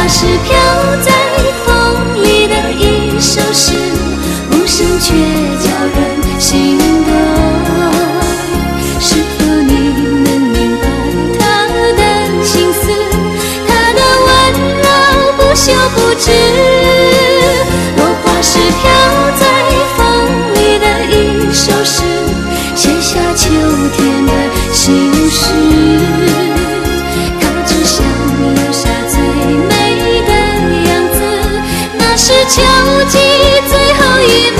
是飘在风里的一首诗，无声却叫人心动。是否你能明白他的心思，他的温柔不休不止？落花是飘在风里的一首诗，写下秋天的心事。靠纸上留下最美的样子，那是秋季最后一幕。